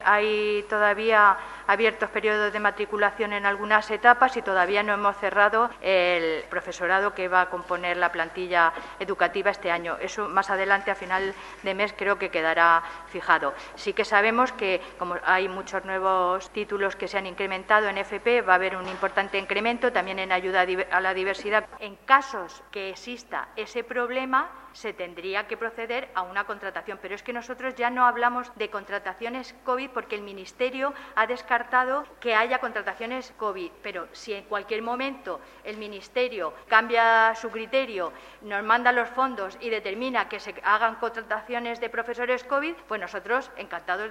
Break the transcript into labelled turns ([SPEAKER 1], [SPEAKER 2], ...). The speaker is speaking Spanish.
[SPEAKER 1] Hay todavía abiertos periodos de matriculación en algunas etapas y todavía no hemos cerrado el profesorado que va a componer la plantilla educativa este año. Eso más adelante, a final de mes, creo que quedará fijado. Sí que sabemos que, como hay muchos nuevos títulos que se han incrementado en FP, va a haber un importante incremento también en ayuda a la diversidad. En casos que exista ese problema, se tendría que proceder a una contratación. Pero es que nosotros ya no hablamos de contrataciones COVID porque el Ministerio ha descartado que haya contrataciones COVID. Pero si en cualquier momento el Ministerio cambia su criterio, nos manda los fondos y determina que se hagan contrataciones de profesores COVID, pues nosotros encantados